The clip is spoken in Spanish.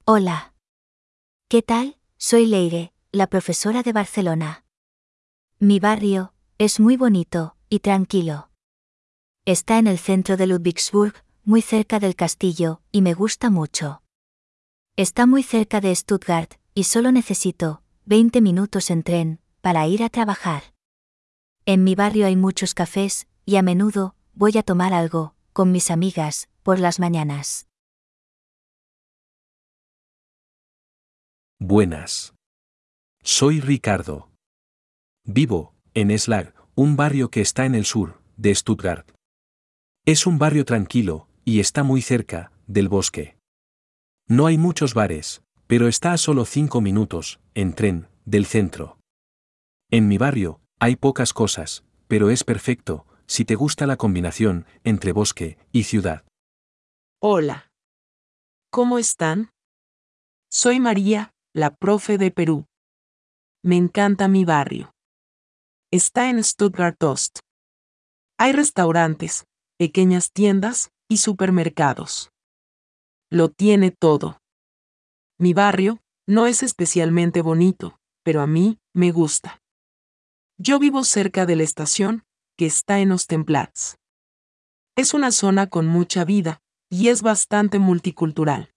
Hola. ¿Qué tal? Soy Leire, la profesora de Barcelona. Mi barrio es muy bonito y tranquilo. Está en el centro de Ludwigsburg, muy cerca del castillo, y me gusta mucho. Está muy cerca de Stuttgart, y solo necesito 20 minutos en tren para ir a trabajar. En mi barrio hay muchos cafés, y a menudo voy a tomar algo con mis amigas por las mañanas. Buenas. Soy Ricardo. Vivo en Slag, un barrio que está en el sur de Stuttgart. Es un barrio tranquilo y está muy cerca del bosque. No hay muchos bares, pero está a solo 5 minutos en tren del centro. En mi barrio hay pocas cosas, pero es perfecto si te gusta la combinación entre bosque y ciudad. Hola. ¿Cómo están? Soy María, la profe de Perú. Me encanta mi barrio. Está en Stuttgart Ost. Hay restaurantes, pequeñas tiendas y supermercados. Lo tiene todo. Mi barrio no es especialmente bonito, pero a mí me gusta. Yo vivo cerca de la estación, que está en Ostenplatz. Es una zona con mucha vida y es bastante multicultural.